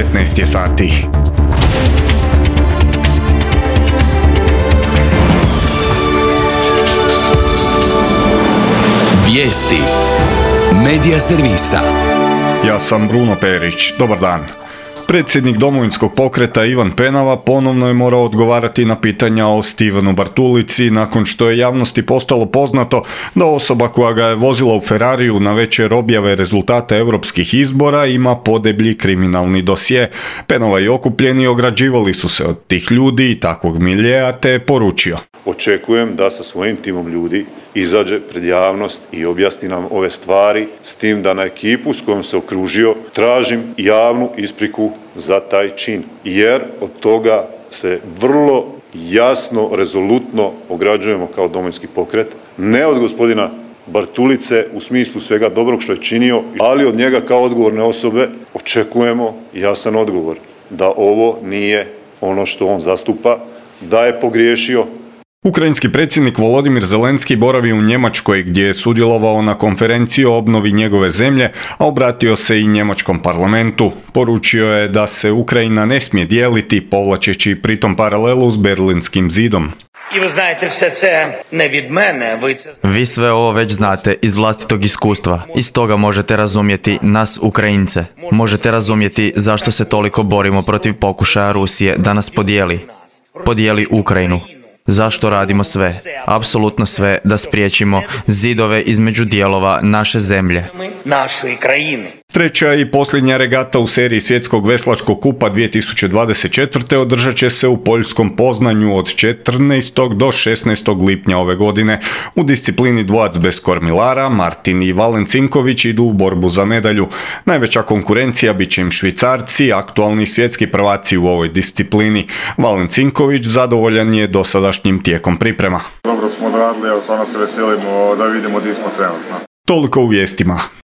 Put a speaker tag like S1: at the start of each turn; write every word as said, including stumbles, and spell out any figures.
S1: devetnaest je sati.
S2: Vijesti Medija servisa.
S1: Ja sam Bruno Perić. Dobar dan. Predsjednik Domovinskog pokreta Ivan Penava ponovno je morao odgovarati na pitanja o Stevenu Bartulici nakon što je javnosti postalo poznato da osoba koja ga je vozila u Ferrariju na večer objave rezultata europskih izbora ima podeblji kriminalni dosje. Penava i okupljeni ograđivali su se od tih ljudi i takvog miljeja, te je poručio:
S3: Očekujem da sa svojim timom ljudi izađe pred javnost i objasni nam ove stvari, s tim da na ekipu s kojom se okružio tražim javnu ispriku za taj čin, jer od toga se vrlo jasno, rezolutno ograđujemo kao Domovinski pokret, ne od gospodina Bartulice u smislu svega dobrog što je činio, ali od njega kao odgovorne osobe očekujemo jasan odgovor da ovo nije ono što on zastupa, da je pogriješio.
S1: Ukrajinski predsjednik Volodimir Zelenski boravi u Njemačkoj gdje je sudjelovao na konferenciji o obnovi njegove zemlje, a obratio se i njemačkom parlamentu. Poručio je da se Ukrajina ne smije dijeliti, povlačeći pritom paralelu s Berlinskim zidom.
S4: I vi znate, sve це ne від мене, ви це...
S5: Vi sve ovo već znate iz vlastitog iskustva. Iz toga možete razumjeti nas Ukrajince. Možete razumjeti zašto se toliko borimo protiv pokušaja Rusije da nas podijeli. Podijeli Ukrajinu. Zašto radimo sve, apsolutno sve, da spriječimo zidove između dijelova naše zemlje.
S4: Našої країни.
S1: Treća i posljednja regata u seriji Svjetskog veslačkog kupa dvije tisuće dvadeset četvrte održat će se u poljskom Poznanju od četrnaestog do šesnaestog lipnja ove godine. U disciplini dvojac bez kormilara Martin i Valen Cinković idu u borbu za medalju. Najveća konkurencija bit će im Švicarci, aktualni svjetski prvaci u ovoj disciplini. Valen Cinković zadovoljan je dosadašnjim tijekom priprema.
S6: Dobro smo odradili, evo stvarno se veselimo da vidimo gdje smo trenutno.
S1: Toliko u vijestima.